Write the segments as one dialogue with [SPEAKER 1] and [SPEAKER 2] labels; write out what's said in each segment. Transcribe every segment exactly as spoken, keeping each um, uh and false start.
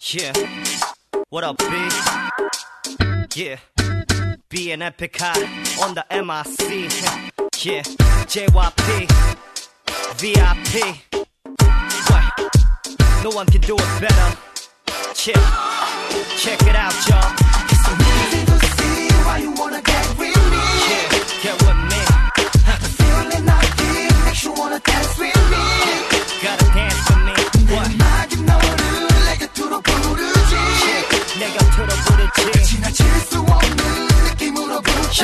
[SPEAKER 1] Yeah, what up, B? Yeah, B and Epic High on the M I C. Yeah, J Y P, V I P. What? No one can do it better. Check, check it out, y'all.
[SPEAKER 2] It's so easy to see why you wanna get with me.
[SPEAKER 1] Yeah, get with me.
[SPEAKER 2] The feeling I give makes you wanna dance with me.
[SPEAKER 1] Gotta dance with me. What?
[SPEAKER 2] 마지막 너를 내게 두루 부르지.
[SPEAKER 1] 내가 들어부르지.
[SPEAKER 2] 지나칠 수 없는 느낌으로 붙잡지.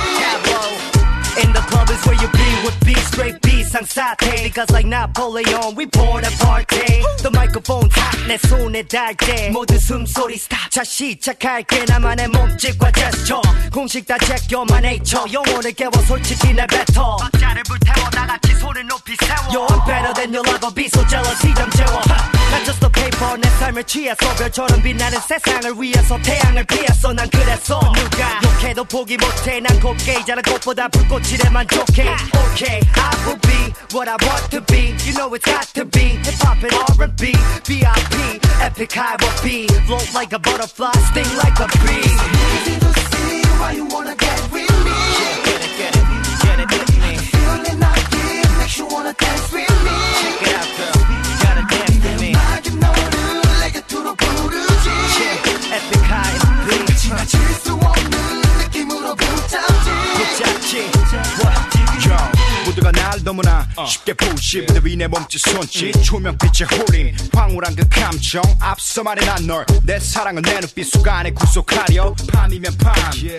[SPEAKER 1] In the club is where you be with B, straight B 상사태. Because like Napoleon, we born a party. The microphone's hot, 내 손에 닿을 때 모든 숨소리 stop. 자 시작할게 나만의 몸짓과 제스처. 공식 다 제껴만 H쳐. 영혼을 깨워 솔직히 날 뱉어. 박자를 불태워 다같이 손을 높이 세워. Yo, I'm better than your lover, be so jealous, 이점 재워. Not just a paper, 내 삶을 취했어. 별처럼 빛나는 세상을 위해서 태양을 피했어. 난 그랬어. 누가 욕해도 포기 못해. 난 곱게 이 자란 꽃보다 불꽃이래 만족해. Okay, I will be what I want to be. You know it's got to be hip-hop and R and B. B I P, Epic High will be. Float like a butterfly, sting like a bee.
[SPEAKER 2] Easy to see why you wanna get with me.
[SPEAKER 1] Yeah, get it, get it, get it with me.
[SPEAKER 2] The feeling I give makes you wanna dance with me.
[SPEAKER 1] Check it out, girl. Gotta dance with me.
[SPEAKER 2] 마지막 너를 내게 두루 부르지.
[SPEAKER 1] Yeah, Epic High and B.
[SPEAKER 2] 지나칠 수 없는 느낌으로 붙잡지.
[SPEAKER 1] 붙잡지. What?
[SPEAKER 3] Yo, 모두가 날 너무나 쉽게 보시 무대 위 내 몸짓 손짓 조명빛의 호림 황홀한 그 감정 앞서 말해 난 널 내 사랑을 내 눈빛 속 안에 구속하려 밤이면 밤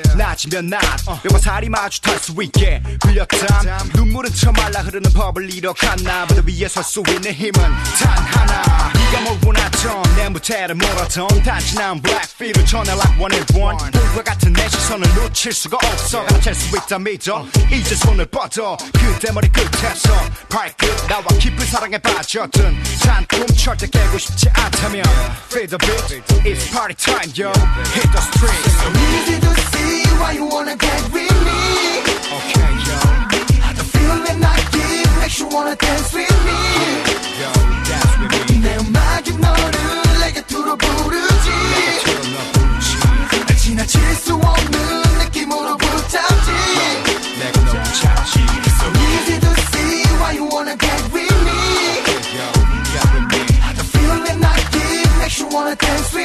[SPEAKER 3] 낮이면 낮 뼈와 살이 마주 탈 수 있게 흘렸담 눈물은 저 말라 흐르는 법을 잃어갔나 무대 위에 설 수 있는 힘은 단 하나 네가 뭘 원하던 내 무대를 몰아던 단순한 블랙필을 전해 like one and one 볼과 같은 내 시선을 놓칠 수가 없어 가로챌 수 있다 믿어 이제 손을 뻗어 그대 머리 끝에서 발끝 나와 깊은 사랑에 빠졌던 산꿈 절대 깨고 싶지 않다면 Feel the beat, it's party time yo Hit the streets
[SPEAKER 2] So easy to see why you wanna get with me.
[SPEAKER 3] Okay yo
[SPEAKER 2] The feeling I give makes you wanna dance with me.
[SPEAKER 3] Yo, dance with me
[SPEAKER 2] 내 음악이 너를 내게 두루 부르지.
[SPEAKER 3] 내가 너 부르지
[SPEAKER 2] 지나칠 수 없는 느낌으로 붙잡지.
[SPEAKER 3] 내가 너 찾지
[SPEAKER 2] So easy to see why you wanna get with me.
[SPEAKER 3] Yo, get with me
[SPEAKER 2] The feeling I give makes you wanna dance with me.